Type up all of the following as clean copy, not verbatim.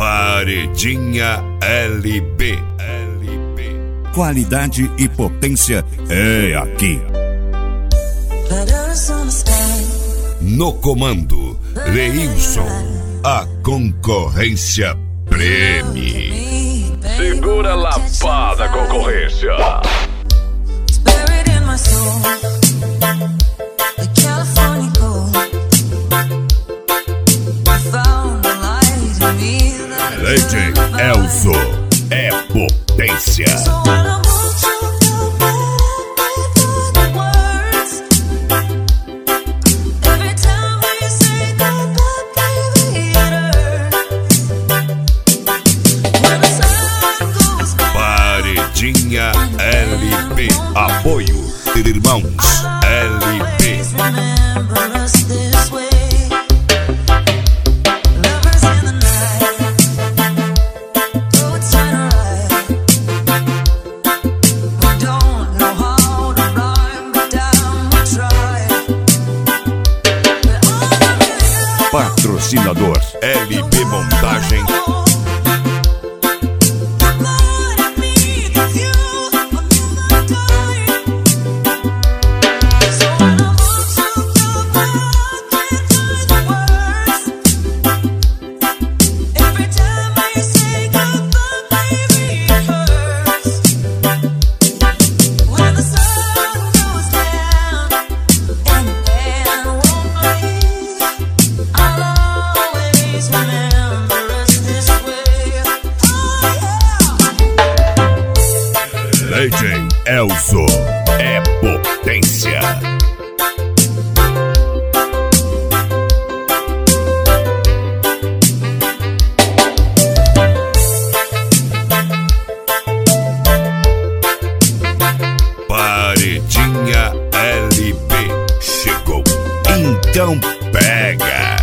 Paredinha LB. Qualidade e potência é aqui. No comando, Leilson, a concorrência preme. Segura a lapada, concorrência. DJ Elzo é potência. Paredinha LB. Apoio Irmãos LB. Patrocinador LB Montagem. DJ Elzo é potência. Paredinha LB chegou, então pega.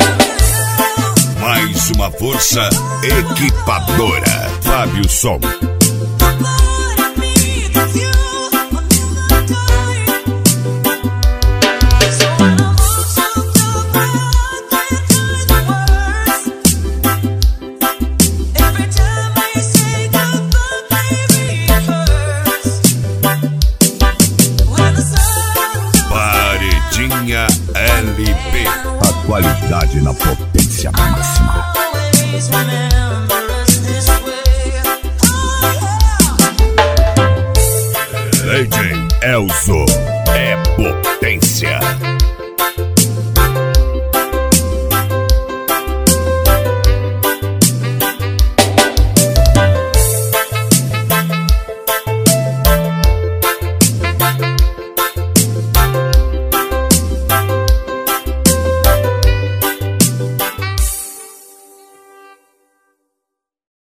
Mais uma força equipadora. Fábio Som.